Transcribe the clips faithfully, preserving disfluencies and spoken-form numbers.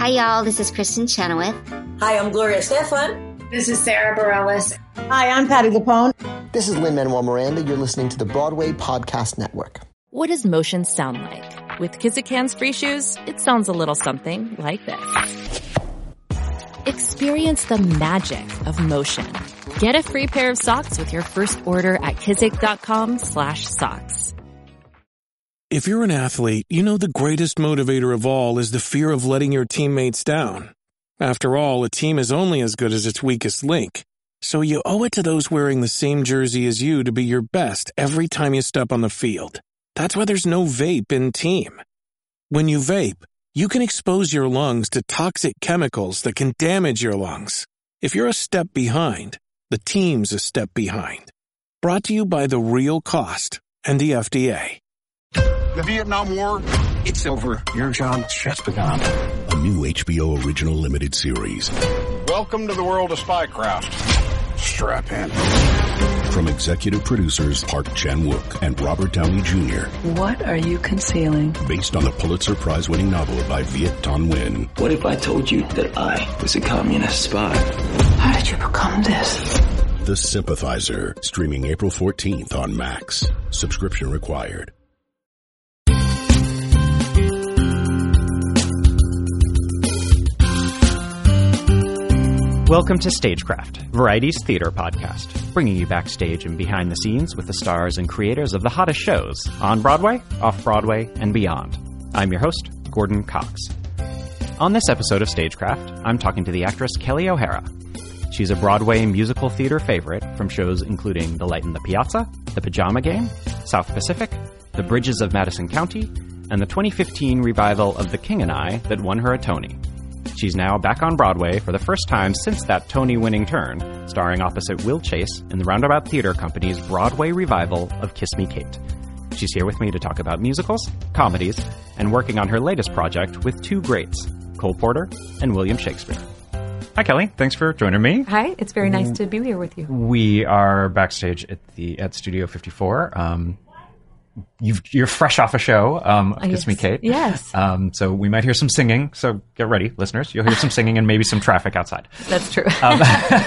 Hi, y'all. This is Kristen Chenoweth. Hi, I'm Gloria Estefan. This is Sarah Bareilles. Hi, I'm Patti LuPone. This is Lin-Manuel Miranda. You're listening to the Broadway Podcast Network. What does motion sound like? With Kizikans free shoes, it sounds a little something like this. Experience the magic of motion. Get a free pair of socks with your first order at kizik.com slash socks. If you're an athlete, you know the greatest motivator of all is the fear of letting your teammates down. After all, a team is only as good as its weakest link. So you owe it to those wearing the same jersey as you to be your best every time you step on the field. That's why there's no vape in team. When you vape, you can expose your lungs to toxic chemicals that can damage your lungs. If you're a step behind, the team's a step behind. Brought to you by The Real Cost and the F D A. The Vietnam War, it's over. Your job's just begun. A new H B O original limited series. Welcome to the world of Spycraft. Strap in. From executive producers Park Chan-wook and Robert Downey Junior What are you concealing? Based on the Pulitzer Prize-winning novel by Viet Thanh Nguyen. What if I told you that I was a communist spy? How did you become this? The Sympathizer, streaming April fourteenth on Max. Subscription required. Welcome to Stagecraft, Variety's theater podcast, bringing you backstage and behind the scenes with the stars and creators of the hottest shows on Broadway, off-Broadway, and beyond. I'm your host, Gordon Cox. On this episode of Stagecraft, I'm talking to the actress Kelli O'Hara. She's a Broadway musical theater favorite from shows including The Light in the Piazza, The Pajama Game, South Pacific, The Bridges of Madison County, and the twenty fifteen revival of The King and I that won her a Tony. She's now back on Broadway for the first time since that Tony-winning turn, starring opposite Will Chase in the Roundabout Theater Company's Broadway revival of Kiss Me, Kate. She's here with me to talk about musicals, comedies, and working on her latest project with two greats, Cole Porter and William Shakespeare. Hi, Kelli. Thanks for joining me. Hi. It's very nice to be here with you. We are backstage at the at Studio fifty-four. Um, You've, you're fresh off a show, um, Kiss yes. Me, Kate. Yes. Um, so we might hear some singing. So get ready, listeners. You'll hear some singing and maybe some traffic outside. That's true. um,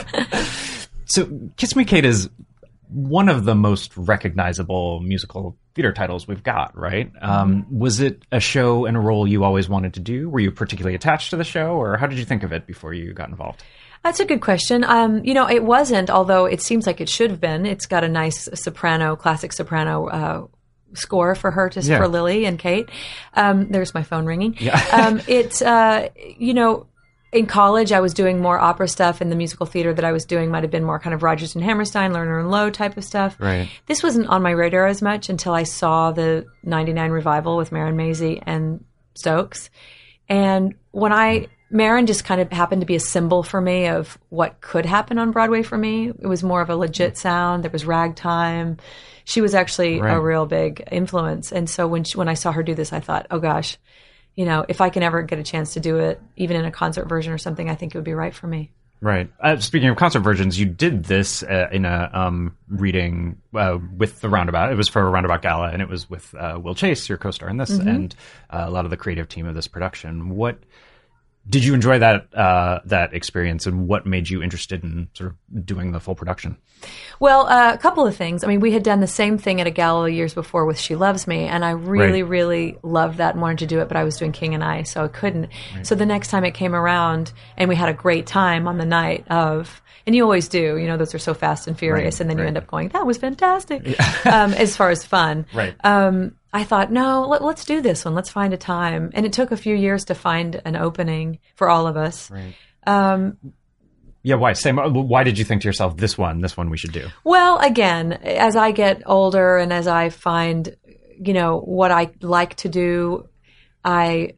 so Kiss Me, Kate is one of the most recognizable musical theater titles we've got, right? Um, mm-hmm. Was it a show and a role you always wanted to do? Were you particularly attached to the show, or how did you think of it before you got involved? That's a good question. Um, you know, it wasn't, although it seems like it should have been. It's got a nice soprano, classic soprano uh score for her to yeah. for Lily and Kate. Um, there's my phone ringing. Yeah. um, it's uh, you know, in college I was doing more opera stuff, and the musical theater that I was doing might have been more kind of Rodgers and Hammerstein, Lerner and Loewe type of stuff. Right. This wasn't on my radar as much until I saw the ninety-nine revival with Marin Mazzie and Stokes, and when I Marin just kind of happened to be a symbol for me of what could happen on Broadway for me. It was more of a legit sound. There was ragtime. She was actually right. a real big influence. And so when she, when I saw her do this, I thought, oh gosh, you know, if I can ever get a chance to do it, even in a concert version or something, I think it would be right for me. Right. Uh, speaking of concert versions, you did this uh, in a um, reading uh, with the Roundabout. It was for a Roundabout Gala, and it was with uh, Will Chase, your co-star in this, mm-hmm. and uh, a lot of the creative team of this production. What did you enjoy that uh, that experience, and what made you interested in sort of doing the full production? Well, uh, a couple of things. I mean, we had done the same thing at a gala years before with She Loves Me, and I really, right. really loved that and wanted to do it, but I was doing King and I, so I couldn't. Right. So the next time it came around, and we had a great time on the night of, and you always do, you know, those are so fast and furious, right. and then right. you end up going, that was fantastic, yeah. um, as far as fun. Right. Um, I thought, no, let, let's do this one. Let's find a time. And it took a few years to find an opening for all of us. Right. Um, yeah, why? Same. Why did you think to yourself, this one, this one we should do? Well, again, as I get older and as I find, you know, what I like to do, I...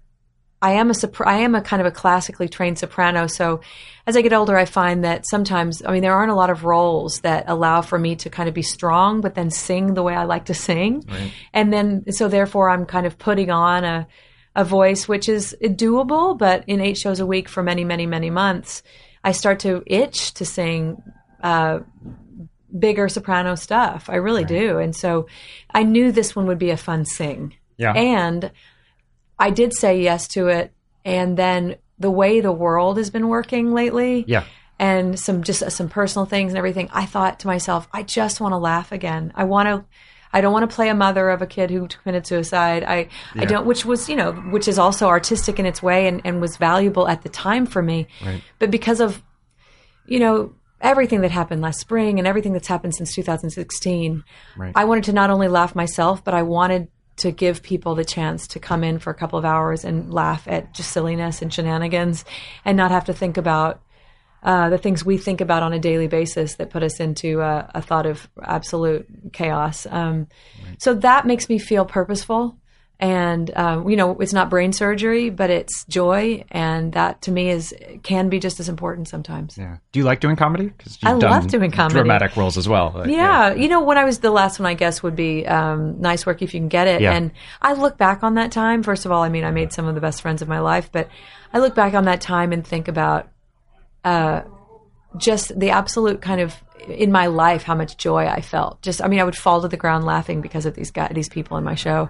I am a sopra- I am a kind of a classically trained soprano, so as I get older, I find that sometimes, I mean, there aren't a lot of roles that allow for me to kind of be strong, but then sing the way I like to sing, right. and then so therefore I'm kind of putting on a a voice which is doable, but in eight shows a week for many, many, many months, I start to itch to sing uh, bigger soprano stuff. I really right. do, and so I knew this one would be a fun sing, yeah, and I did say yes to it, and then the way the world has been working lately. Yeah. And some just uh, some personal things and everything. I thought to myself, I just want to laugh again. I want to. I don't want to play a mother of a kid who committed suicide. I, yeah. I don't, which was, you know, which is also artistic in its way and, and was valuable at the time for me. Right. But because of, you know, everything that happened last spring and everything that's happened since two thousand sixteen, right. I wanted to not only laugh myself, but I wanted to give people the chance to come in for a couple of hours and laugh at just silliness and shenanigans and not have to think about Uh, the things we think about on a daily basis that put us into a, a thought of absolute chaos. Um, right. So that makes me feel purposeful. And, um, you know, it's not brain surgery, but it's joy. And that to me is can be just as important sometimes. Yeah. Do you like doing comedy? 'Cause you've I done love doing comedy. Dramatic roles as well. Like, yeah. yeah. You know, when I was the last one, I guess, would be um, Nice Work If You Can Get It. Yeah. And I look back on that time. First of all, I mean, I made some of the best friends of my life. But I look back on that time and think about uh, just the absolute kind of in my life, how much joy I felt. Just, I mean, I would fall to the ground laughing because of these guys, these people in my show.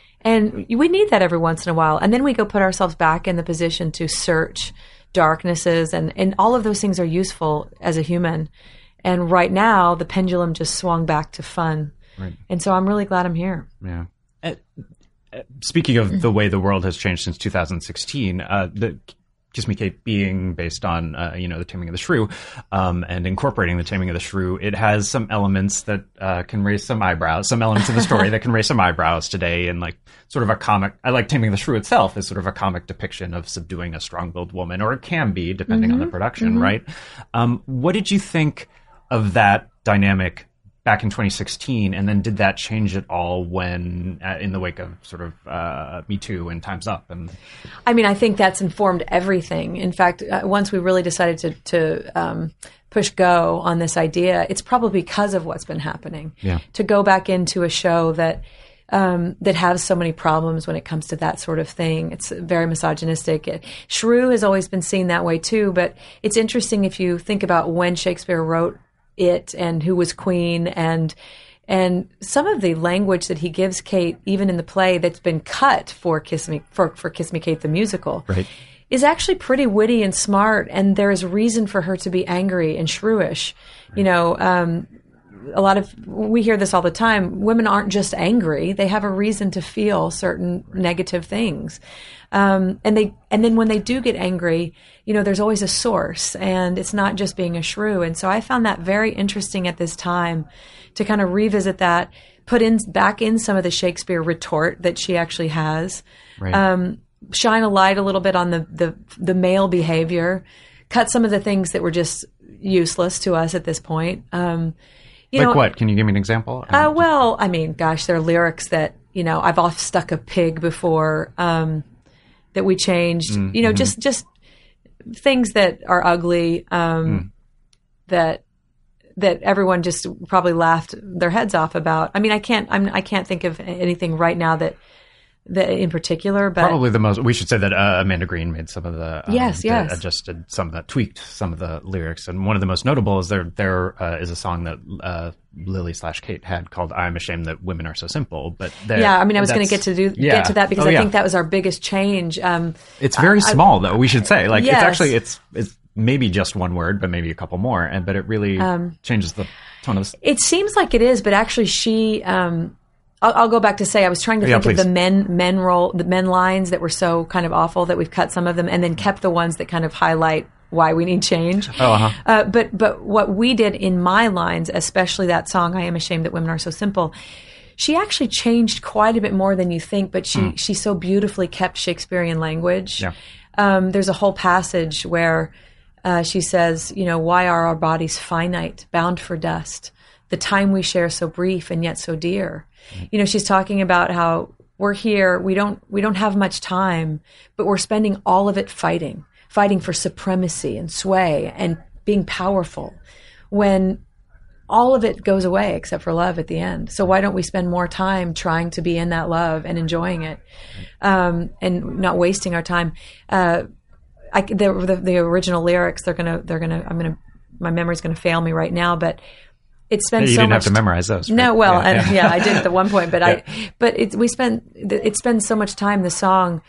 And we need that every once in a while. And then we go put ourselves back in the position to search darknesses, and, and all of those things are useful as a human. And right now the pendulum just swung back to fun. Right. And so I'm really glad I'm here. Yeah. Uh, uh, speaking of the way the world has changed since two thousand sixteen, uh, the Kiss Me Kate being based on, uh, you know, The Taming of the Shrew, um, and incorporating The Taming of the Shrew, it has some elements that uh, can raise some eyebrows, some elements of the story that can raise some eyebrows today, and like sort of a comic, I like Taming of the Shrew itself as sort of a comic depiction of subduing a strong-willed woman, or it can be, depending mm-hmm. on the production, mm-hmm. right? Um, what did you think of that dynamic back in twenty sixteen, and then did that change at all when uh, in the wake of sort of uh, Me Too and Time's Up? And I mean, I think that's informed everything. In fact, uh, once we really decided to, to um, push go on this idea, it's probably because of what's been happening. Yeah. To go back into a show that um, that has so many problems when it comes to that sort of thing. It's very misogynistic. It, Shrew has always been seen that way too, but it's interesting if you think about when Shakespeare wrote it and who was queen, and and some of the language that he gives Kate, even in the play that's been cut for Kiss Me for, for Kiss Me Kate the musical, right. is actually pretty witty and smart, and there is reason for her to be angry and shrewish. Right. You know, um, a lot of we hear this all the time. Women aren't just angry; they have a reason to feel certain right. negative things. Um, and they, and then when they do get angry, you know, there's always a source, and it's not just being a shrew. And so I found that very interesting at this time to kind of revisit that, put in back in some of the Shakespeare retort that she actually has, right. um, shine a light a little bit on the, the, the male behavior, cut some of the things that were just useless to us at this point. Um, you like know, what? Can you give me an example? Uh, well, I mean, gosh, there are lyrics that, you know, I've off stuck a pig before, um, that we changed, mm-hmm. you know, just, just things that are ugly, um, mm. that, that everyone just probably laughed their heads off about. I mean, I can't, I'm, I can't think of anything right now that, that in particular, but probably the most, we should say that uh, Amanda Green made some of the, um, yes, yes. adjusted some of that, tweaked some of the lyrics. And one of the most notable is there, there uh, is a song that, uh, Lily slash Kate had called "I'm Ashamed That Women Are So Simple." But yeah, I mean, I was going to get to do yeah. get to that because oh, I yeah. think that was our biggest change. Um, it's very I, small, though. We should say, like, yes. it's actually it's it's maybe just one word, but maybe a couple more, and but it really um, changes the tone of. It seems like it is, but actually, she. Um, I'll, I'll go back to say I was trying to yeah, think please. of the men men role the men lines that were so kind of awful that we've cut some of them and then kept the ones that kind of highlight why we need change. Oh, uh-huh. uh, but but what we did in my lines, especially that song "I Am Ashamed That Women Are So Simple," she actually changed quite a bit more than you think. But she mm. she so beautifully kept Shakespearean language. Yeah. Um, there's a whole passage where uh, she says, you know, why are our bodies finite, bound for dust? The time we share so brief and yet so dear. Mm. You know, she's talking about how we're here, we don't we don't have much time, but we're spending all of it fighting. Fighting for supremacy and sway and being powerful when all of it goes away except for love at the end. So why don't we spend more time trying to be in that love and enjoying it, um, and not wasting our time? Uh, I, the, the, the original lyrics, they're gonna, they're gonna, I'm gonna, my memory's gonna fail me right now, but it spends you so didn't much. have to memorize those. Right? No, well, yeah, and, yeah. yeah, I did at the one point, but yeah. I, but it, we spent, it spends so much time, the song,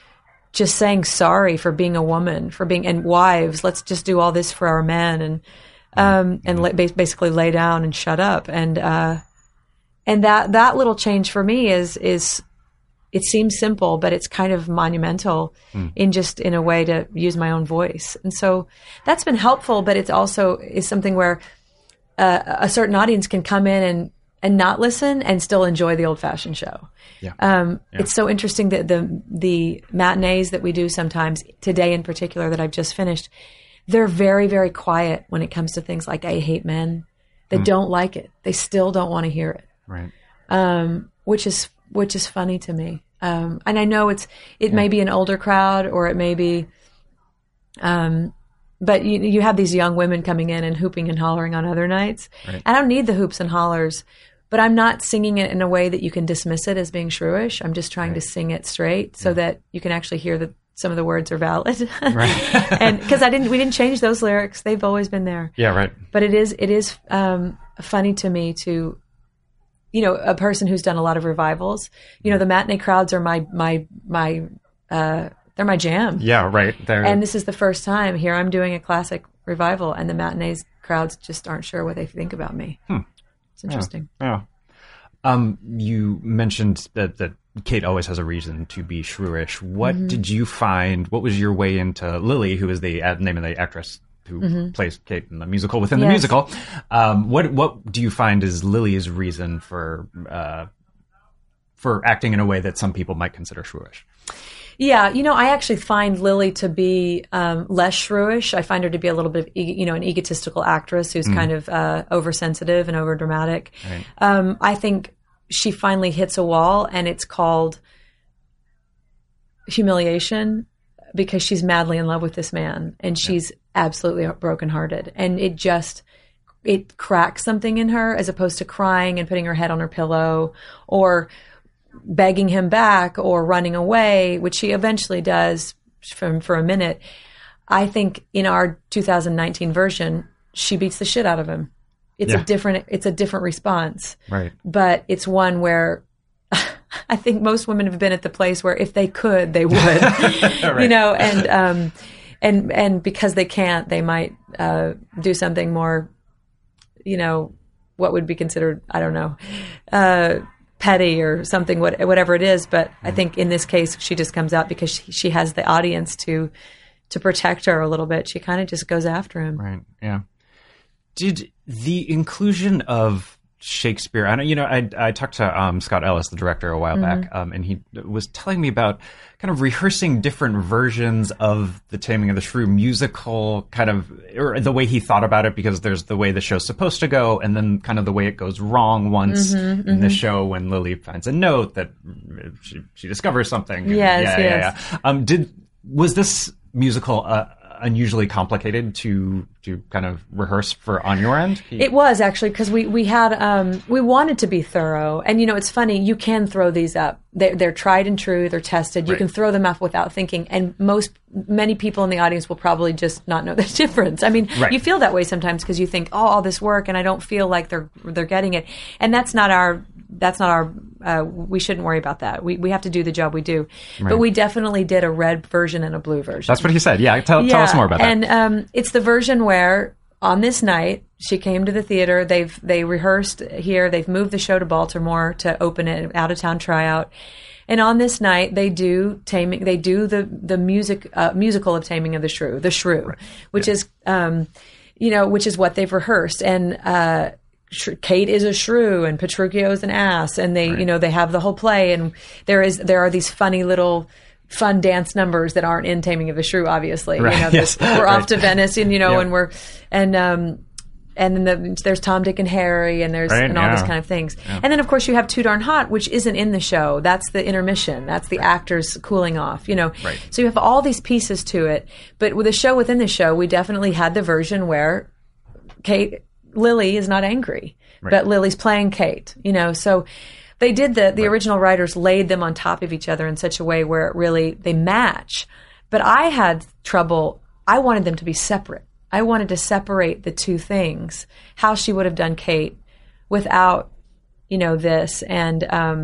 just saying sorry for being a woman, for being, and wives, let's just do all this for our men, and um, and la- basically lay down and shut up. And uh, and that that little change for me is is it seems simple, but it's kind of monumental mm. in just in a way to use my own voice. And so that's been helpful, but it's also is something where uh, a certain audience can come in and and not listen and still enjoy the old-fashioned show. Yeah. Um, yeah. It's so interesting that the the matinees that we do sometimes, today in particular that I've just finished, they're very, very quiet when it comes to things like I Hate Men. They mm. don't like it. They still don't want to hear it. Right. Um, which is which is funny to me. Um, and I know it's it yeah. may be an older crowd, or it may be, um, but you you have these young women coming in and hooping and hollering on other nights. Right. I don't need the hoops and hollers. But I'm not singing it in a way that you can dismiss it as being shrewish. I'm just trying right. to sing it straight so yeah. that you can actually hear that some of the words are valid. Right. And because I didn't, we didn't change those lyrics; they've always been there. Yeah, right. But it is, it is um, funny to me to, you know, a person who's done a lot of revivals. You know, the matinee crowds are my my my uh, they're my jam. Yeah, right. They're... And this is the first time here I'm doing a classic revival, and the matinees crowds just aren't sure what they think about me. Hmm. It's interesting. Yeah. yeah. Um, you mentioned that, that Kate always has a reason to be shrewish. What mm-hmm. did you find? What was your way into Lily, who is the ad, name of the actress who mm-hmm. plays Kate in the musical within yes. the musical? Um, what what do you find is Lily's reason for uh, for acting in a way that some people might consider shrewish? Yeah, you know, I actually find Lily to be um, less shrewish. I find her to be a little bit of, you know, an egotistical actress who's mm. kind of uh, oversensitive and overdramatic. Right. Um, I think she finally hits a wall, and it's called humiliation, because she's madly in love with this man, and she's yeah. absolutely brokenhearted. And it just, it cracks something in her, as opposed to crying and putting her head on her pillow, or begging him back, or running away, which she eventually does from for a minute. I think in our two thousand nineteen version, she beats the shit out of him. It's yeah. a different, it's a different response. Right. But it's one where I think most women have been at the place where if they could, they would, right. you know, and, um, and, and because they can't, they might, uh, do something more, you know, what would be considered, I don't know, uh, petty or something, what, whatever it is. But I think in this case, she just comes out because she, she has the audience to to protect her a little bit. She kind of just goes after him. Right. Yeah. Did the inclusion of Shakespeare, I know, you know, I, I talked to um, Scott Ellis, the director, a while mm-hmm. back, um, and he was telling me about kind of rehearsing different versions of The Taming of the Shrew musical, kind of, or the way he thought about it, because there's the way the show's supposed to go, and then kind of the way it goes wrong once mm-hmm, in mm-hmm. the show when Lily finds a note that she, she discovers something. Yes, yeah, yes. yeah, yeah. Um, did, was this musical uh, unusually complicated to to kind of rehearse for on your end? It was actually, because we we had um we wanted to be thorough, and you know, it's funny, you can throw these up. They're, they're tried and true. They're tested. You right. can throw them up without thinking, and most many people in the audience will probably just not know the difference. I mean, right. you feel that way sometimes because you think, oh, all this work, and I don't feel like they're they're getting it, and that's not our that's not our. Uh, we shouldn't worry about that. We we have to do the job we do, right. but we definitely did a red version and a blue version. That's what he said. Yeah, tell, yeah. tell us more about that. And um, it's the version where on this night she came to the theater. They've they rehearsed here. They've moved the show to Baltimore to open it, out of town tryout. And on this night, they do taming. They do the the music uh, musical of Taming of the Shrew, the Shrew, right. which yeah. is um, you know, which is what they've rehearsed. And uh, Kate is a shrew, and Petruchio is an ass, and they right. you know they have the whole play. And there is there are these funny little fun dance numbers that aren't in Taming of the Shrew, obviously. Right. You know, yes. we're right. off to Venice, and you know, yep. and we're and um. And then the, there's Tom, Dick, and Harry, and there's right, and all yeah. these kind of things. Yeah. And then, of course, you have Too Darn Hot, which isn't in the show. That's the intermission. That's the right. actors cooling off, you know. Right. So you have all these pieces to it. But with the show within the show, we definitely had the version where Kate, Lily is not angry, right. but Lily's playing Kate, you know. So they did the, the right. original writers laid them on top of each other in such a way where it really, they match. But I had trouble, I wanted them to be separate. I wanted to separate the two things, how she would have done Kate without, you know, this. And, um,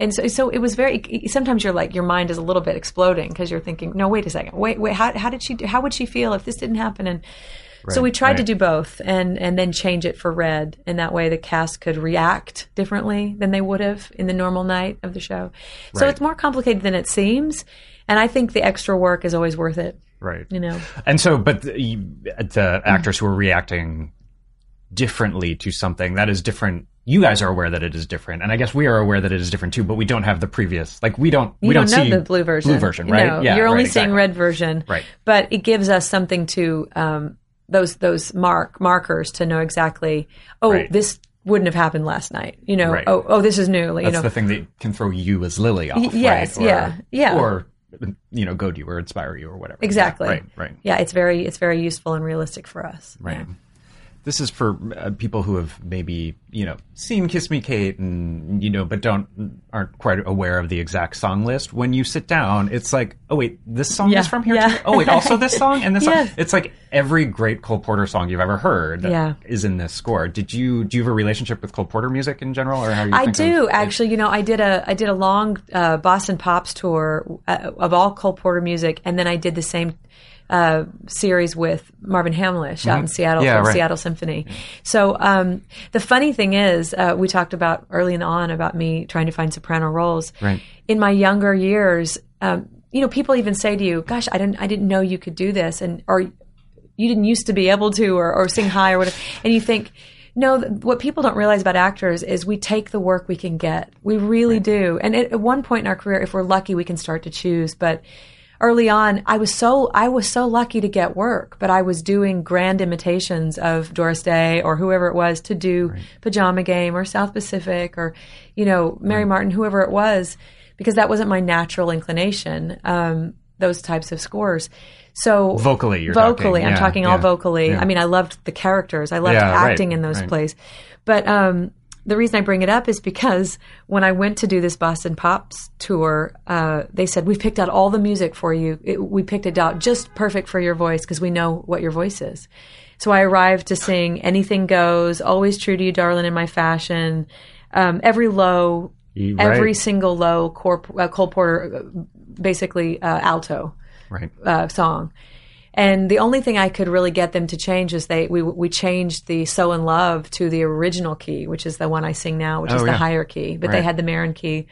and so, so it was very, sometimes you're like, your mind is a little bit exploding because you're thinking, no, wait a second. Wait, wait, how, how did she do, how would she feel if this didn't happen? And right, so we tried right. to do both and, and then change it for Red. And that way the cast could react differently than they would have in the normal night of the show. So right. it's more complicated than it seems. And I think the extra work is always worth it. Right. You know? And so, but the, the actors who are reacting differently to something that is different, you guys are aware that it is different, and I guess we are aware that it is different too. But we don't have the previous, like we don't, you we don't, don't know see the blue version, blue version, right? No, yeah, you're only right, seeing exactly. red version, right? But it gives us something to um, those those mark markers to know exactly. Oh, right. this wouldn't have happened last night. You know. Right. Oh, oh, this is new. You That's know, the thing that can throw you as Lily off. Y- yes. Right? Or, yeah. Yeah. Or you know, goad you or inspire you or whatever. Exactly. Yeah, right. Right. Yeah. It's very it's very useful and realistic for us. Right. Yeah. This is for uh, people who have maybe, you know, seen Kiss Me Kate and, you know, but don't, aren't quite aware of the exact song list. When you sit down, it's like, oh, wait, this song yeah, is from here yeah. too? Oh, wait, also this song and this yes. song? It's like every great Cole Porter song you've ever heard yeah. is in this score. Did you, do you have a relationship with Cole Porter music in general? Or how you I think do, of, actually. You know, I did a, I did a long uh, Boston Pops tour uh, of all Cole Porter music, and then I did the same Uh, series with Marvin Hamlish out mm-hmm. in Seattle yeah, from right. Seattle Symphony. So um, the funny thing is, uh, we talked about early on about me trying to find soprano roles. Right. In my younger years, um, you know, people even say to you, "Gosh, I didn't, I didn't know you could do this," and or you didn't used to be able to, or, or sing high or whatever. And you think, no, what people don't realize about actors is we take the work we can get. We really right. do. And at, at one point in our career, if we're lucky, we can start to choose, but early on, I was so I was so lucky to get work, but I was doing grand imitations of Doris Day or whoever it was to do right. Pajama Game or South Pacific or, you know, Mary right. Martin, whoever it was, because that wasn't my natural inclination. Um, those types of scores. So vocally, you're vocally, talking. I'm yeah, talking yeah, all vocally. Yeah. I mean, I loved the characters. I loved yeah, acting right, in those right. plays, but. Um, The reason I bring it up is because when I went to do this Boston Pops tour, uh, they said, we've picked out all the music for you. It, we picked it out just perfect for your voice because we know what your voice is. So I arrived to sing Anything Goes, Always True to You, Darling, in My Fashion, um, every low, right. every single low Cor- uh, Cole Porter, basically uh, alto right. uh, song. And the only thing I could really get them to change is they we we changed the So in Love to the original key, which is the one I sing now, which oh, is yeah. the higher key. But right. they had the Marin key.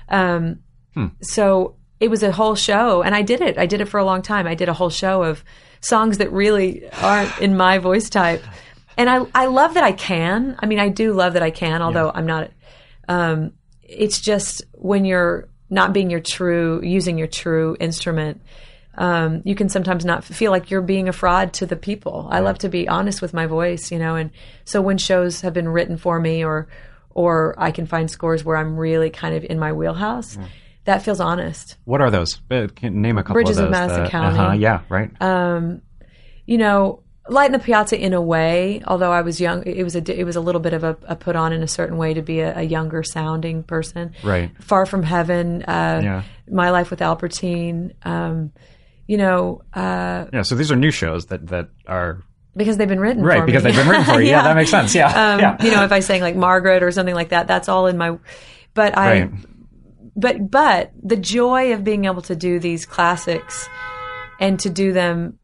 Um, hmm. So it was a whole show, and I did it. I did it for a long time. I did a whole show of songs that really aren't in my voice type. And I I love that I can. I mean, I do love that I can, although yeah. I'm not. Um, it's just when you're not being your true, using your true instrument. Um, you can sometimes not feel like you're being a fraud to the people. I love to be honest with my voice, you know, and so when shows have been written for me or, or I can find scores where I'm really kind of in my wheelhouse, yeah. that feels honest. What are those? Uh, can name a couple Bridges of those. of Madison the, County. Uh-huh, yeah, right. Um, you know, Light in the Piazza in a way, although I was young, it was a, it was a little bit of a, a put on in a certain way to be a, a younger sounding person. Right. Far from Heaven, uh, yeah. My Life with Albertine, um, you know, uh, yeah. So these are new shows that, that are because they've been written right for because me. they've been written for you. yeah. yeah, that makes sense. Yeah, um, yeah. You know, if I sang like Margaret or something like that, that's all in my. But I, right. but but the joy of being able to do these classics, and to do them,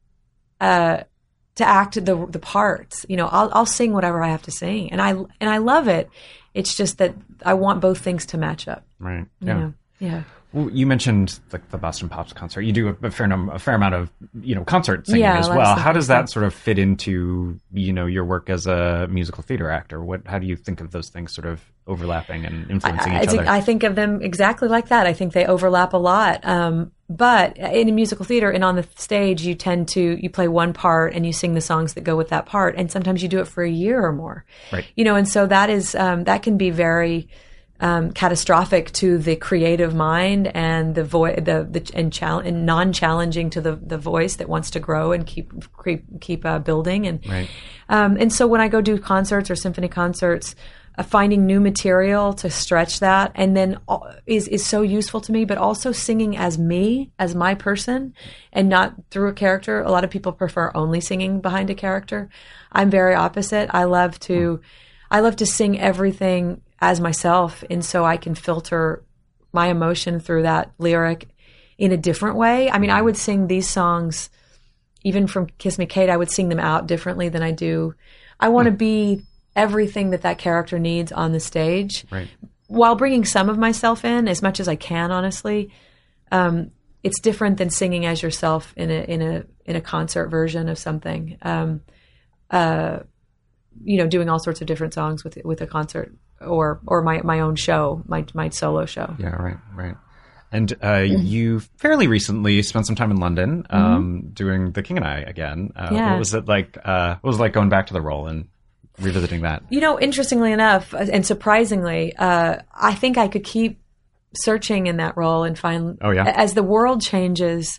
uh, to act the the parts. You know, I'll I'll sing whatever I have to sing, and I and I love it. It's just that I want both things to match up. Right. You Yeah. know? Yeah. Well, you mentioned the, the Boston Pops concert. You do a, a fair num- a fair amount of you know concert singing yeah, as well. How does that stuff. sort of fit into you know your work as a musical theater actor? What how do you think of those things sort of overlapping and influencing I, each I think, other? I think of them exactly like that. I think they overlap a lot. Um, but in a musical theater and on the stage, you tend to you play one part and you sing the songs that go with that part, and sometimes you do it for a year or more. Right. You know, and so that is um, that can be very. Um, catastrophic to the creative mind and the voice, the, the and, chal- and non-challenging to the the voice that wants to grow and keep keep, keep uh, building. And right. um, and so when I go do concerts or symphony concerts, uh, finding new material to stretch that, and then uh, is is so useful to me. But also singing as me, as my person, and not through a character. A lot of people prefer only singing behind a character. I'm very opposite. I love to, I love to sing everything. as myself. And so I can filter my emotion through that lyric in a different way. I mean, I would sing these songs, even from Kiss Me Kate, I would sing them out differently than I do. I want to be everything that that character needs on the stage, right, while bringing some of myself in as much as I can, honestly. Um, it's different than singing as yourself in a, in a, in a concert version of something. Um, uh, you know, doing all sorts of different songs with, with a concert or, or my, my own show, my, my solo show. Yeah. Right. Right. And, uh, you fairly recently spent some time in London, um, mm-hmm. doing The King and I again. Uh, yeah. What was it like, uh, what was it like going back to the role and revisiting that? You know, interestingly enough, and surprisingly, uh, I think I could keep searching in that role and find, oh, yeah? as the world changes,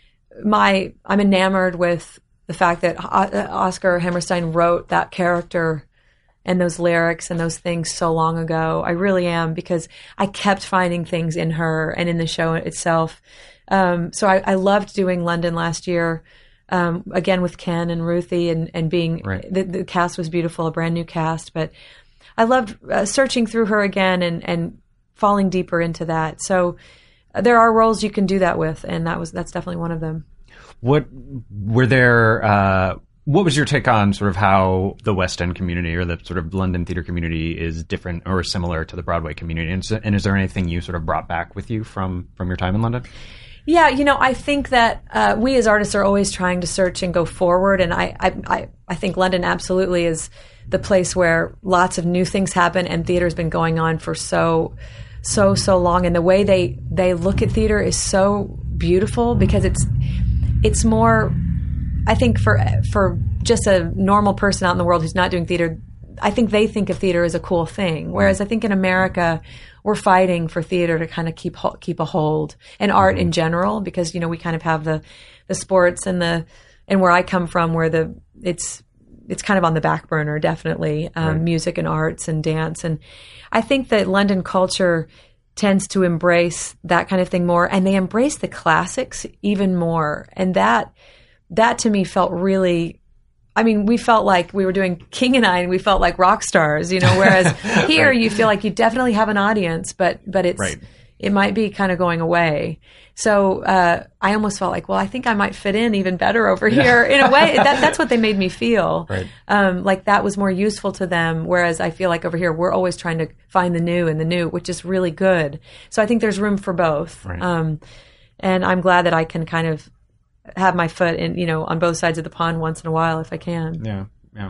my, I'm enamored with the fact that Oscar Hammerstein wrote that character and those lyrics and those things so long ago. I really am, because I kept finding things in her and in the show itself. Um, so I, I loved doing London last year, um, again with Ken and Ruthie, and, and being, right. the, the cast was beautiful, a brand new cast, but I loved uh, searching through her again and, and falling deeper into that. So uh, there are roles you can do that with, and that was, that's definitely one of them. What were there, uh, what was your take on sort of how the West End community or the sort of London theater community is different or similar to the Broadway community? And, so, and is there anything you sort of brought back with you from, from your time in London? Yeah, you know, I think that uh, we as artists are always trying to search and go forward. And I, I, I, I think London absolutely is the place where lots of new things happen, and theater's been going on for so, so, so long. And the way they, they look at theater is so beautiful, because it's, it's more, I think for for just a normal person out in the world who's not doing theater, I think they think of theater as a cool thing. Whereas I think in America, we're fighting for theater to kind of keep keep a hold, and art in general, because, you know, we kind of have the the sports and the and where I come from, where the it's it's kind of on the back burner, definitely, um, right. music and arts and dance. And I think that London culture tends to embrace that kind of thing more, and they embrace the classics even more. And that that to me felt really, I mean, we felt like we were doing King and I, and we felt like rock stars, you know, whereas here right. you feel like you definitely have an audience, but, but it's, right. it might be kind of going away. So, uh, I almost felt like, well, I think I might fit in even better over yeah. here in a way. That, that's what they made me feel. Right. Um, like that was more useful to them. Whereas I feel like over here, we're always trying to find the new and the new, which is really good. So I think there's room for both. Right. Um, and I'm glad that I can kind of have my foot in, you know, on both sides of the pond once in a while if I can. Yeah, yeah.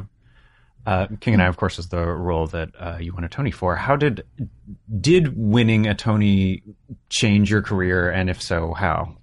Uh, King and I, of course, is the role that uh, you won a Tony for. How did did winning a Tony change your career, and if so, how?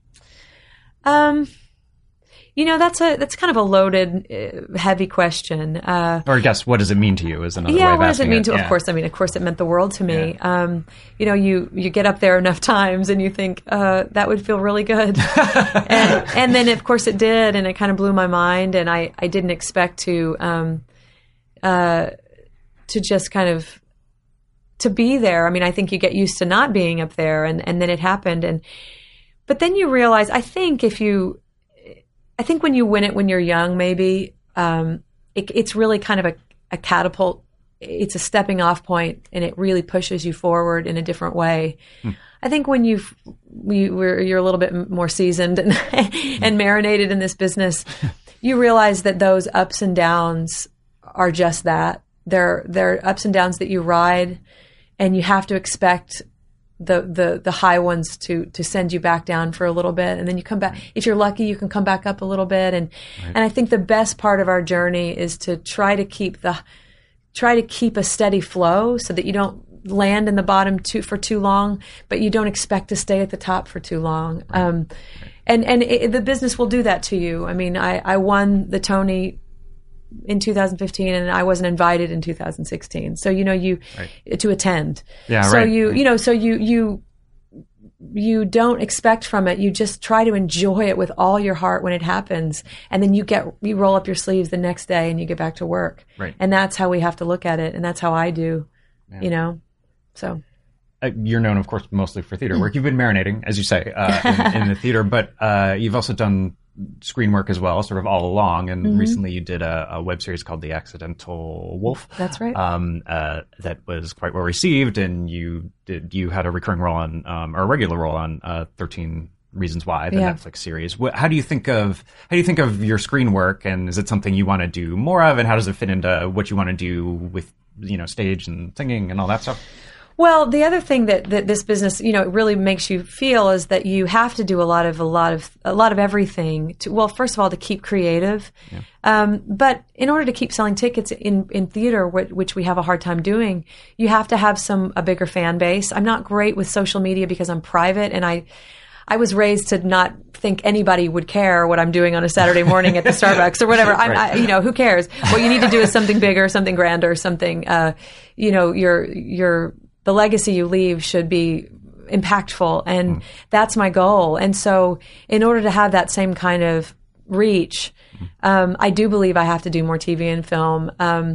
Um, you know, that's a that's kind of a loaded, uh, heavy question. Uh, or I guess, what does it mean to you? Is another yeah, way of what does it mean it. to? Yeah. Of course, I mean, of course, it meant the world to me. Yeah. Um, you know, you you get up there enough times, and you think uh, that would feel really good, and, and then of course it did, and it kind of blew my mind, and I I didn't expect to um, uh, to just kind of to be there. I mean, I think you get used to not being up there, and and then it happened, and but then you realize, I think if you I think when you win it when you're young, maybe um, it, it's really kind of a, a catapult. It's a stepping off point, and it really pushes you forward in a different way. Hmm. I think when you've, you, we're, you're a little bit more seasoned and, and marinated in this business, you realize that those ups and downs are just that. They're, they're ups and downs that you ride, and you have to expect the, the, the high ones to, to send you back down for a little bit. And then you come back. If you're lucky, you can come back up a little bit. And, right. and I think the best part of our journey is to try to keep the, try to keep a steady flow so that you don't land in the bottom too, for too long, but you don't expect to stay at the top for too long. Right. Um, and, and it, the business will do that to you. I mean, I, I won the Tony in two thousand fifteen, and I wasn't invited in two thousand sixteen. So, you know, you, right. to attend. Yeah, so right. you, you know, so you, you, you don't expect from it. You just try to enjoy it with all your heart when it happens. And then you get, you roll up your sleeves the next day and you get back to work. Right. And that's how we have to look at it. And that's how I do, yeah. you know, so. Uh, you're known, of course, mostly for theater work. You've been marinating, as you say, uh, in, in the theater, but uh, you've also done screen work as well, sort of all along. And Mm-hmm. recently you did a, a web series called The Accidental Wolf. That's right. Um, uh, that was quite well received, and you did you had a recurring role on, um, or a regular role on uh, thirteen Reasons Why, the Yeah. Netflix series. What, how do you think of how do you think of your screen work, and is it something you want to do more of, and how does it fit into what you want to do with, you know, stage and singing and all that stuff? Well, the other thing that, that this business, you know, it really makes you feel is that you have to do a lot of a lot of a lot of everything. To, well, first of all, to keep creative, yeah. um, but in order to keep selling tickets in in theater, wh- which we have a hard time doing, you have to have some a bigger fan base. I'm not great with social media because I'm private, and I. I was raised to not think anybody would care what I'm doing on a Saturday morning at the Starbucks or whatever. I'm, Right. I, you know, who cares? What you need to do is something bigger, something grander, something. Uh, you know, your your the legacy you leave should be impactful, and mm. that's my goal. And so, in order to have that same kind of reach, mm. um, I do believe I have to do more T V and film. Um,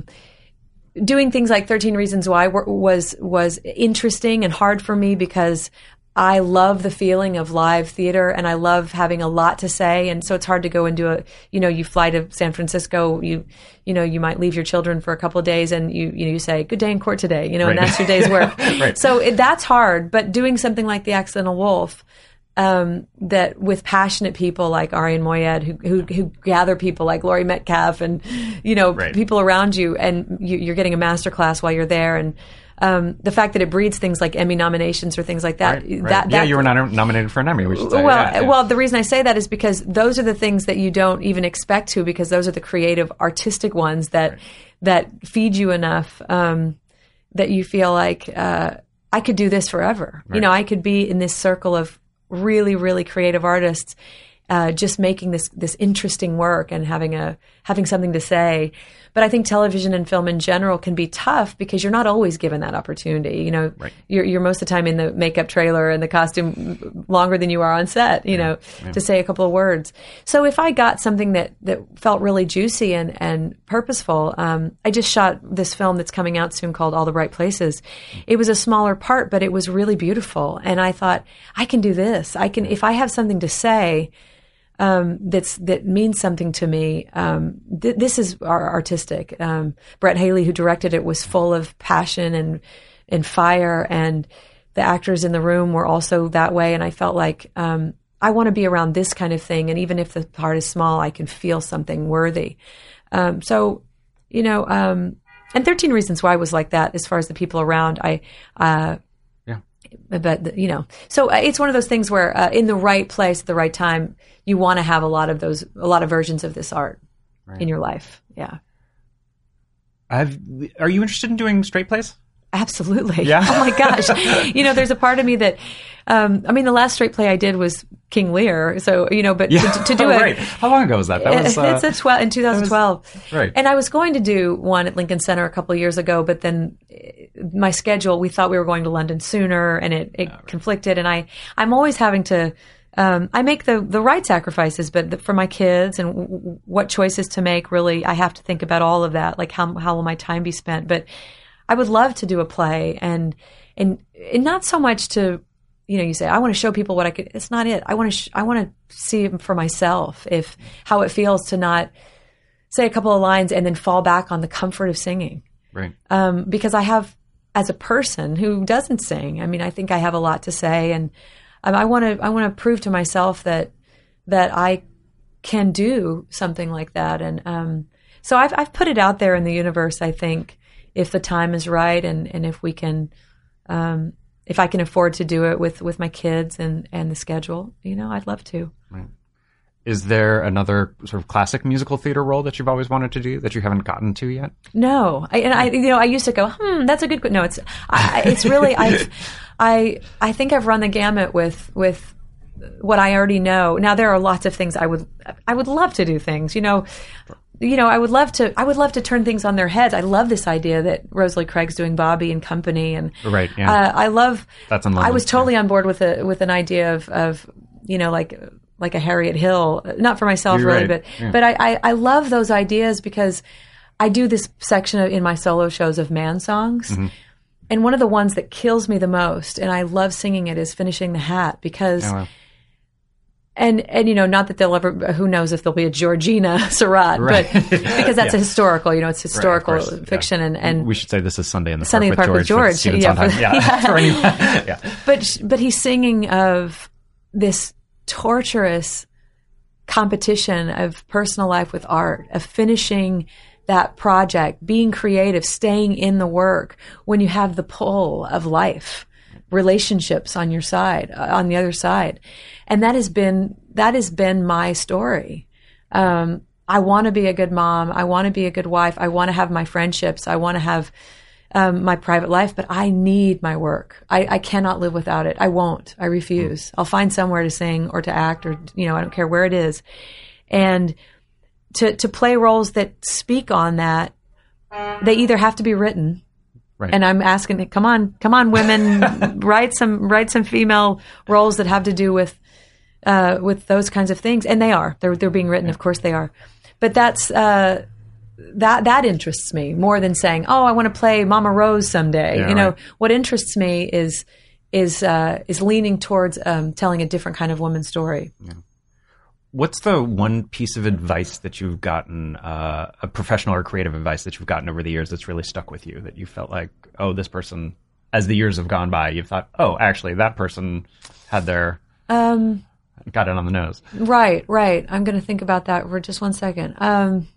doing things like thirteen Reasons Why was was interesting and hard for me because I love the feeling of live theater, and I love having a lot to say. And so it's hard to go and do a, you know, you fly to San Francisco, you, you know, you might leave your children for a couple of days, and you, you know, you say, good day in court today, you know, right. and that's your day's work. Right. So it, that's hard. But doing something like The Accidental Wolf, um, that with passionate people like Arian Moayed, who, who, who gather people like Laurie Metcalf and, you know, right. people around you, and you, you're getting a masterclass while you're there. And, Um, the fact that it breeds things like Emmy nominations or things like that. Right, right. that, that yeah, you were not nominated for an Emmy, we should say. Well, yeah, yeah. well, the reason I say that is because those are the things that you don't even expect to, because those are the creative, artistic ones that right. that feed you enough um, that you feel like uh, I could do this forever. Right. You know, I could be in this circle of really, really creative artists, uh, just making this this interesting work and having a having something to say. But I think television and film in general can be tough because you're not always given that opportunity. You know, right. you're, you're most of the time in the makeup trailer and the costume longer than you are on set, you yeah. know, yeah. to say a couple of words. So if I got something that, that felt really juicy and, and purposeful, um, I just shot this film that's coming out soon called All the Right Places. It was a smaller part, but it was really beautiful. And I thought, I can do this. I can, if I have something to say, Um, that's, that means something to me. Um, th- this is our artistic. Um, Brett Haley, who directed it, was full of passion and, and fire, and the actors in the room were also that way. And I felt like, um, I want to be around this kind of thing. And even if the part is small, I can feel something worthy. Um, so, you know, um, and thirteen Reasons Why was like that as far as the people around. I, uh, But, you know, so it's one of those things where uh, in the right place at the right time, you want to have a lot of those, a lot of versions of this art right. in your life. Yeah. I've, are you interested in doing straight plays? Absolutely. Yeah. Oh my gosh. You know, there's a part of me that, um, I mean, the last straight play I did was King Lear. So, you know, but yeah. to, to do oh, it. Right. How long ago was that? That was, uh, it's a twelve in twenty twelve. Was, right. And I was going to do one at Lincoln Center a couple of years ago, but then my schedule, we thought we were going to London sooner, and it, it oh, right. conflicted. And I, I'm always having to, um, I make the, the right sacrifices, but the, for my kids and w- what choices to make, really, I have to think about all of that. Like how, how will my time be spent? But I would love to do a play, and, and, and not so much to, you know, you say, I want to show people what I could, it's not it. I want to, sh- I want to see for myself if, how it feels to not say a couple of lines and then fall back on the comfort of singing. Right. Um, because I have, as a person who doesn't sing, I mean, I think I have a lot to say, and um, I want to, I want to prove to myself that, that I can do something like that. And, um, so I've, I've put it out there in the universe, I think, if the time is right, and, and if we can, um, if I can afford to do it with, with my kids and, and the schedule, you know, I'd love to. Right. Is there another sort of classic musical theater role that you've always wanted to do that you haven't gotten to yet? No, I, and I, you know, I used to go, hmm, that's a good. No, it's, I, it's really, I've, I, I think I've run the gamut with, with what I already know. Now there are lots of things I would, I would love to do things, you know. You know, I would love to. I would love to turn things on their heads. I love this idea that Rosalie Craig's doing Bobby and Company, and right. Yeah. Uh, I love. That's in London. I was totally yeah. on board with a with an idea of of you know like like a Harriet Hill, not for myself You're really, right. but yeah. but I, I I love those ideas because I do this section of, in my solo shows of man songs, mm-hmm. and one of the ones that kills me the most, and I love singing it, is Finishing the Hat, because. Oh, wow. And, and, you know, not that they'll ever, who knows if there'll be a Georgina Surratt, right. but because that's yeah. a historical, you know, it's historical right, course, fiction. Yeah. And, and we should say this is Sunday in the Sunday Park, in the Park with George. George. Yeah, for, yeah. for anyone. yeah. But, but he's singing of this torturous competition of personal life with art, of finishing that project, being creative, staying in the work when you have the pull of life, relationships on your side, on the other side. And that has been, that has been my story. Um, I want to be a good mom. I want to be a good wife. I want to have my friendships. I want to have, um, my private life, but I need my work. I, I cannot live without it. I won't. I refuse. I'll find somewhere to sing or to act or, you know, I don't care where it is. And to, to play roles that speak on that, they either have to be written. Right. And I'm asking, come on, come on, women, write some, write some female roles that have to do with, uh, with those kinds of things. And they are, they're, they're being written. Of course they are. But that's, uh, that, that interests me more than saying, oh, I want to play Mama Rose someday. Yeah, you know, right. What interests me is, is, uh, is leaning towards, um, telling a different kind of woman's story. Yeah. What's the one piece of advice that you've gotten, uh, a professional or creative advice that you've gotten over the years that's really stuck with you, that you felt like, oh, this person, as the years have gone by, you've thought, oh, actually, that person had their, um, got it on the nose. Right, right. I'm going to think about that for just one second. Um,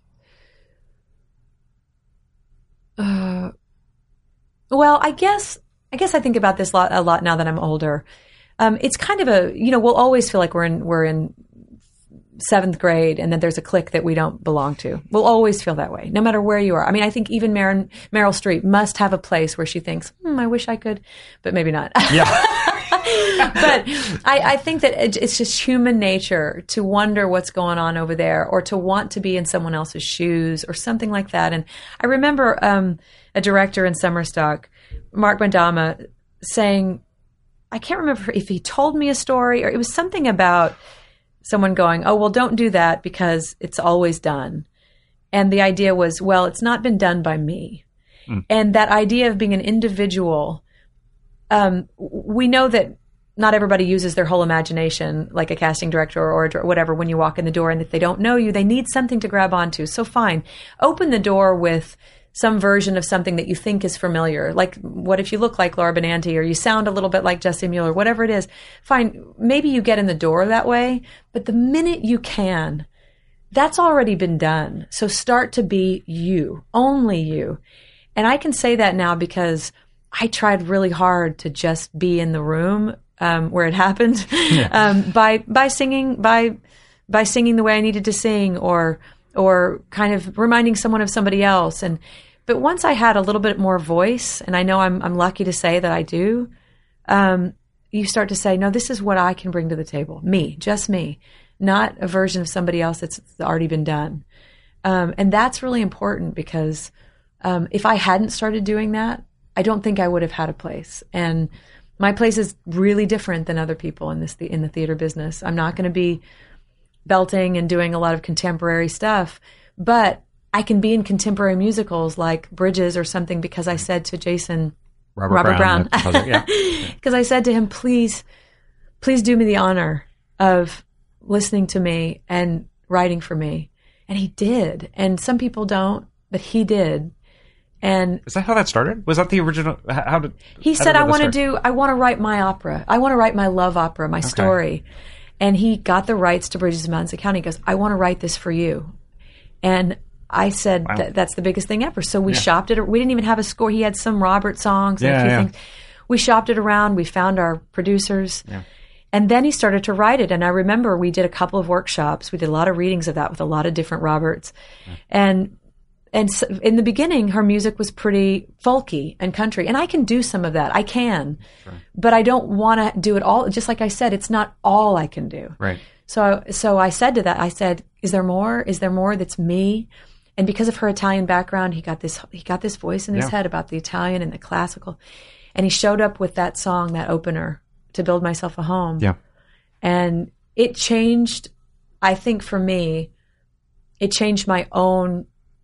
uh, well, I guess, I guess I think about this lot, a lot now that I'm older. Um, it's kind of a, you know, we'll always feel like we're in, we're in, seventh grade and then there's a clique that we don't belong to. We'll always feel that way, no matter where you are. I mean, I think even Meryl, Meryl Streep must have a place where she thinks, hmm, I wish I could, but maybe not. Yeah. But I, I think that it, it's just human nature to wonder what's going on over there or to want to be in someone else's shoes or something like that. And I remember um, a director in Summerstock, Mark Bandama, saying, I can't remember if he told me a story or it was something about someone going, oh, well, don't do that because it's always done. And the idea was, well, it's not been done by me. Mm. And that idea of being an individual, um, we know that not everybody uses their whole imagination like a casting director or, or whatever when you walk in the door. And if they don't know you, they need something to grab onto. So fine, open the door with some version of something that you think is familiar. Like, what if you look like Laura Benanti or you sound a little bit like Jessie Mueller, whatever it is. Fine, maybe you get in the door that way, but the minute you can, that's already been done. So start to be you, only you. And I can say that now because I tried really hard to just be in the room um, where it happened yeah. um, by by singing by by singing the way I needed to sing or or kind of reminding someone of somebody else. And, but once I had a little bit more voice, and I know I'm, I'm lucky to say that I do, um, you start to say, no, this is what I can bring to the table. Me, just me, not a version of somebody else that's already been done. Um, and that's really important because, um, if I hadn't started doing that, I don't think I would have had a place. And my place is really different than other people in this, in the theater business. I'm not going to be belting and doing a lot of contemporary stuff, but I can be in contemporary musicals like Bridges or something because I said to Jason, Robert, Robert Brown, because yeah. I said to him, please, please do me the honor of listening to me and writing for me. And he did. And some people don't, but he did. And is that how that started? Was that the original? How did he how said, did I want to start? do, I want to write my opera. I want to write my love opera, my okay. story. And he got the rights to Bridges of Madison County. He goes, I want to write this for you. And I said, wow. that, that's the biggest thing ever. So we yeah. shopped it. We didn't even have a score. He had some Robert songs and yeah, a few yeah. things. We shopped it around. We found our producers. Yeah. And then he started to write it. And I remember we did a couple of workshops. We did a lot of readings of that with a lot of different Roberts. Yeah. And and so in the beginning, her music was pretty folky and country. And I can do some of that. I can. Sure. But I don't want to do it all. Just like I said, it's not all I can do. Right. So so I said to that, I said, is there more? Is there more that's me? And because of her Italian background, he got this he got this voice in his yeah. head about the Italian and the classical. And he showed up with that song, that opener, To Build Myself a Home. Yeah. And it changed, I think for me, it changed my own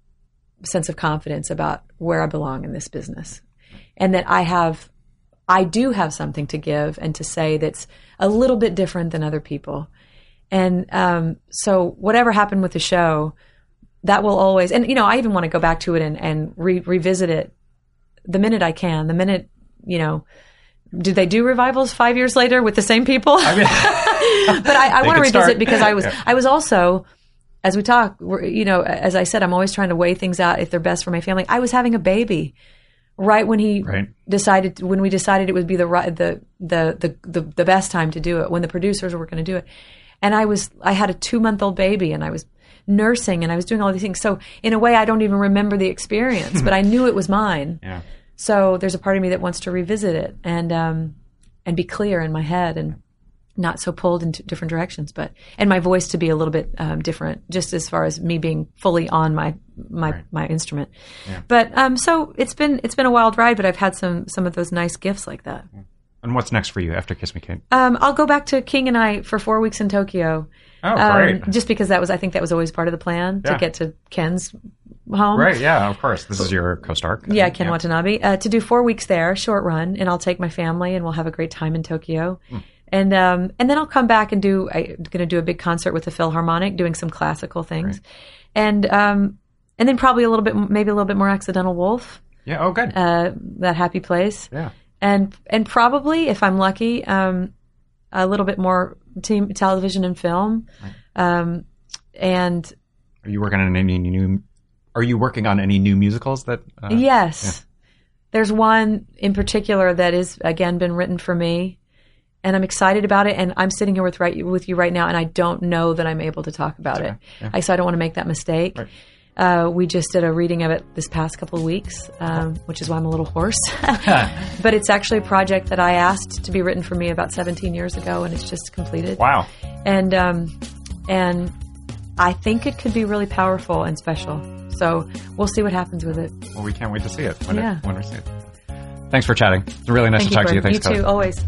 sense of confidence about where I belong in this business. And that I have, I do have something to give and to say that's a little bit different than other people. And um, so whatever happened with the show, that will always, and, you know, I even want to go back to it and, and re- revisit it the minute I can, the minute, you know, do they do revivals five years later with the same people? I mean, but I, I want to revisit start. because I was, yeah. I was also, as we talk, you know, as I said, I'm always trying to weigh things out if they're best for my family. I was having a baby right when he right. decided, when we decided it would be the right, the, the, the, the, the best time to do it, when the producers were going to do it. And I was, I had a two month old baby and I was nursing and I was doing all these things. So in a way, I don't even remember the experience, but I knew it was mine. Yeah. So there's a part of me that wants to revisit it and, um, and be clear in my head and not so pulled in different directions, but, and my voice to be a little bit, um, different, just as far as me being fully on my, my, right. my instrument. Yeah. But, um, so it's been, it's been a wild ride, but I've had some, some of those nice gifts like that. And what's next for you after Kiss Me Kate? Um, I'll go back to King and I for four weeks in Tokyo. Oh, great. Um, just because that was, I think that was always part of the plan yeah. to get to Ken's home. Right, yeah, of course. This is your co-star. Yeah, Ken yeah. Watanabe. Uh, to do four weeks there, short run, and I'll take my family and we'll have a great time in Tokyo. Mm. And um, and then I'll come back and do, I'm going to do a big concert with the Philharmonic, doing some classical things. Right. And um, and then probably a little bit, maybe a little bit more Accidental Wolf. Yeah, oh, good. Uh, that happy place. Yeah. And and probably, if I'm lucky, um, a little bit more team, television and film. Right. Um, and are you working on any new? Are you working on any new musicals that? Uh, yes, yeah. There's one in particular that is again been written for me, and I'm excited about it. And I'm sitting here with right with you right now, and I don't know that I'm able to talk about okay. it. Yeah. I so I don't want to make that mistake. Right. Uh, we just did a reading of it this past couple of weeks, um, which is why I'm a little hoarse. But it's actually a project that I asked to be written for me about seventeen years ago, and it's just completed. Wow. And um, and I think it could be really powerful and special. So we'll see what happens with it. Well, we can't wait to see it when, yeah. it, when we see it. Thanks for chatting. It's really nice Thank to talk you, to you. Thanks, You too, Kelly. always.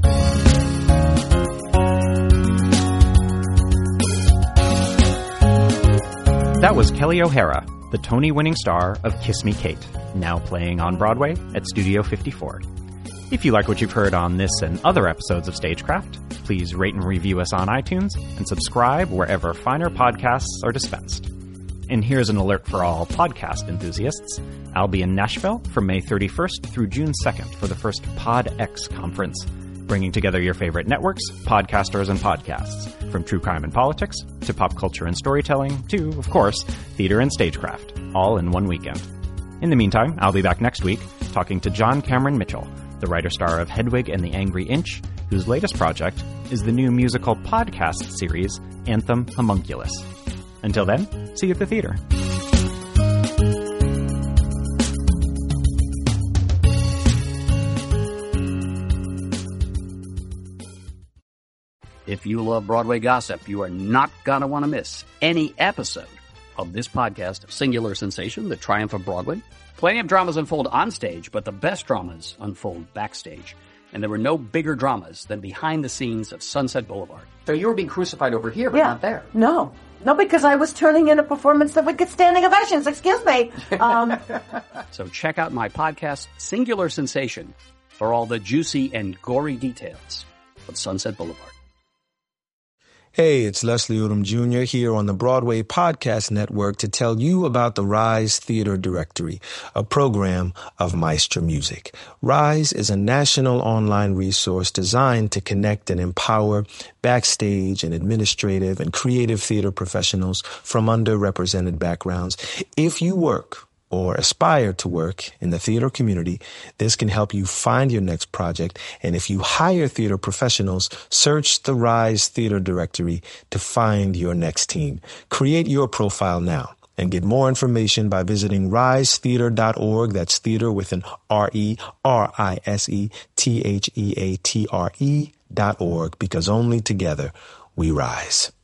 That was Kelly O'Hara, the Tony-winning star of Kiss Me Kate, now playing on Broadway at Studio fifty-four. If you like what you've heard on this and other episodes of Stagecraft, please rate and review us on iTunes and subscribe wherever finer podcasts are dispensed. And here's an alert for all podcast enthusiasts. I'll be in Nashville from May thirty-first through June second for the first PodX conference, bringing together your favorite networks, podcasters, and podcasts, from true crime and politics to pop culture and storytelling to, of course, theater and stagecraft, all in one weekend. In the meantime, I'll be back next week talking to John Cameron Mitchell, the writer-star of Hedwig and the Angry Inch, whose latest project is the new musical podcast series, Anthem Homunculus. Until then, see you at the theater. If you love Broadway gossip, you are not going to want to miss any episode of this podcast, Singular Sensation, The Triumph of Broadway. Plenty of dramas unfold on stage, but the best dramas unfold backstage. And there were no bigger dramas than behind the scenes of Sunset Boulevard. So you were being crucified over here, but yeah. not there. No. No, because I was turning in a performance that would get standing ovations. Excuse me. Um, so check out my podcast, Singular Sensation, for all the juicy and gory details of Sunset Boulevard. Hey, it's Leslie Odom Junior here on the Broadway Podcast Network to tell you about the Rise Theater Directory, a program of Maestro Music. Rise is a national online resource designed to connect and empower backstage and administrative and creative theater professionals from underrepresented backgrounds. If you work or aspire to work in the theater community, this can help you find your next project. And if you hire theater professionals, search the Rise Theater Directory to find your next team. Create your profile now and get more information by visiting rise theater dot org. That's theater with an R E, R I S E, T H E A T R E dot org, because only together we rise.